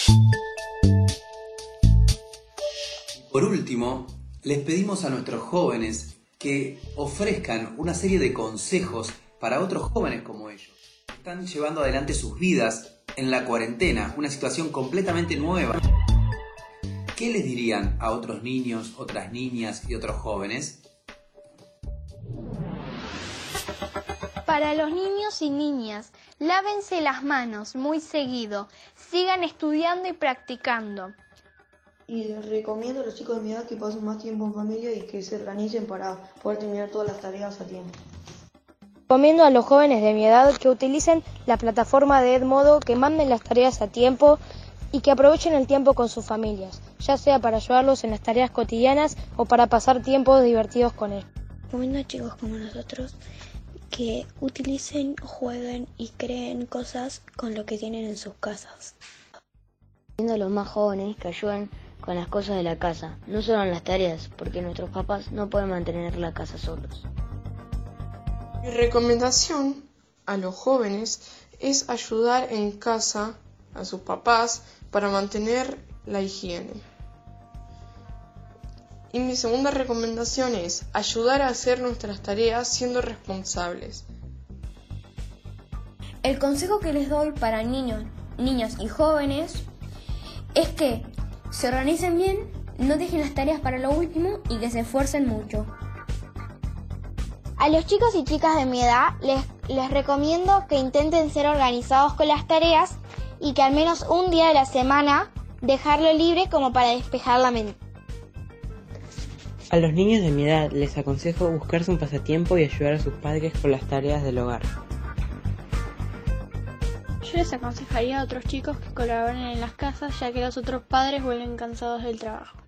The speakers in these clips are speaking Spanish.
Por último, les pedimos a nuestros jóvenes que ofrezcan una serie de consejos para otros jóvenes como ellos. Están llevando adelante sus vidas en la cuarentena, una situación completamente nueva. ¿Qué les dirían a otros niños, otras niñas y otros jóvenes? Para los niños y niñas, lávense las manos muy seguido, sigan estudiando y practicando. Y les recomiendo a los chicos de mi edad que pasen más tiempo en familia y que se organicen para poder terminar todas las tareas a tiempo. Recomiendo a los jóvenes de mi edad que utilicen la plataforma de Edmodo, que manden las tareas a tiempo y que aprovechen el tiempo con sus familias, ya sea para ayudarlos en las tareas cotidianas o para pasar tiempos divertidos con ellos. Recomiendo a chicos como nosotros que utilicen, jueguen y creen cosas con lo que tienen en sus casas. Recomiendo a los más jóvenes que ayuden con las cosas de la casa, no solo en las tareas, porque nuestros papás no pueden mantener la casa solos. Mi recomendación a los jóvenes es ayudar en casa a sus papás para mantener la higiene. Y mi segunda recomendación es ayudar a hacer nuestras tareas siendo responsables. El consejo que les doy para niños, niñas y jóvenes es que se organicen bien, no dejen las tareas para lo último y que se esfuercen mucho. A los chicos y chicas de mi edad les recomiendo que intenten ser organizados con las tareas y que al menos un día de la semana dejarlo libre como para despejar la mente. A los niños de mi edad les aconsejo buscarse un pasatiempo y ayudar a sus padres con las tareas del hogar. Yo les aconsejaría a otros chicos que colaboren en las casas, ya que los otros padres vuelven cansados del trabajo.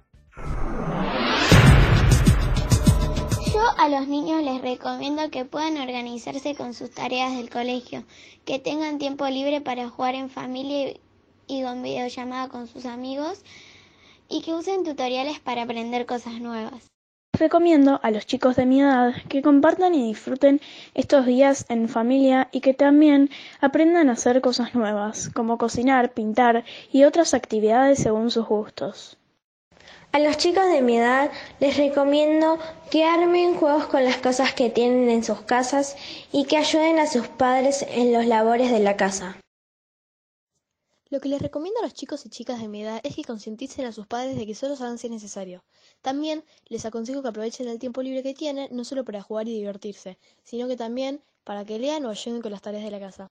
Yo a los niños les recomiendo que puedan organizarse con sus tareas del colegio, que tengan tiempo libre para jugar en familia y con videollamada con sus amigos y que usen tutoriales para aprender cosas nuevas. Recomiendo a los chicos de mi edad que compartan y disfruten estos días en familia y que también aprendan a hacer cosas nuevas, como cocinar, pintar y otras actividades según sus gustos. A los chicos de mi edad les recomiendo que armen juegos con las cosas que tienen en sus casas y que ayuden a sus padres en los labores de la casa. Lo que les recomiendo a los chicos y chicas de mi edad es que concienticen a sus padres de que solo salgan si es necesario. También les aconsejo que aprovechen el tiempo libre que tienen, no solo para jugar y divertirse, sino que también para que lean o ayuden con las tareas de la casa.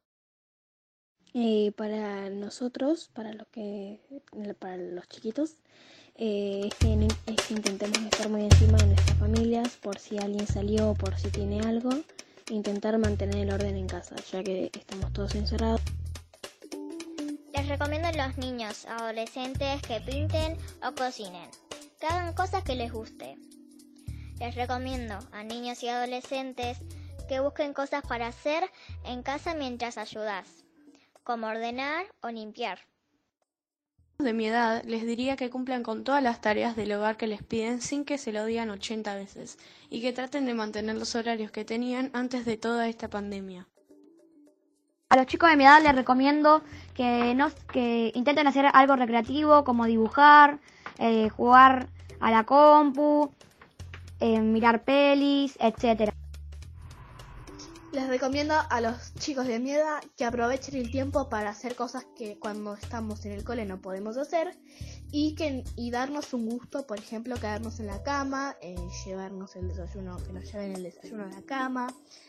Para nosotros, para los chiquitos, es que intentemos estar muy encima de nuestras familias, por si alguien salió, por si tiene algo, intentar mantener el orden en casa, ya que estamos todos encerrados. Les recomiendo a los niños, adolescentes que pinten o cocinen, que hagan cosas que les guste. Les recomiendo a niños y adolescentes que busquen cosas para hacer en casa mientras ayudas, como ordenar o limpiar. De mi edad les diría que cumplan con todas las tareas del hogar que les piden sin que se lo digan 80 veces y que traten de mantener los horarios que tenían antes de toda esta pandemia. A los chicos de mi edad les recomiendo que intenten hacer algo recreativo como dibujar, jugar a la compu, mirar pelis, etc. Les recomiendo a los chicos de mi edad que aprovechen el tiempo para hacer cosas que cuando estamos en el cole no podemos hacer y darnos un gusto, por ejemplo, quedarnos en la cama, llevarnos el desayuno, que nos lleven el desayuno a la cama.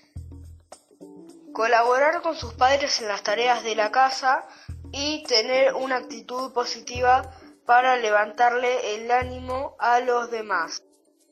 Colaborar con sus padres en las tareas de la casa y tener una actitud positiva para levantarle el ánimo a los demás.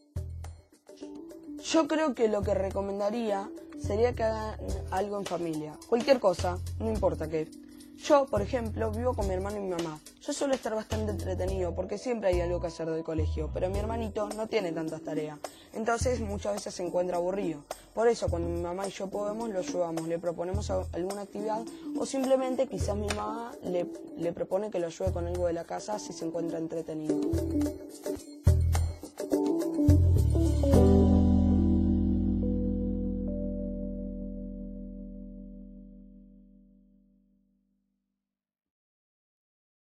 Yo creo que lo que recomendaría sería que hagan algo en familia. Cualquier cosa, no importa qué. Yo, por ejemplo, vivo con mi hermano y mi mamá. Yo suelo estar bastante entretenido porque siempre hay algo que hacer del colegio, pero mi hermanito no tiene tantas tareas. Entonces muchas veces se encuentra aburrido. Por eso cuando mi mamá y yo podemos, lo ayudamos, le proponemos alguna actividad o simplemente quizás mi mamá le propone que lo ayude con algo de la casa si se encuentra entretenido.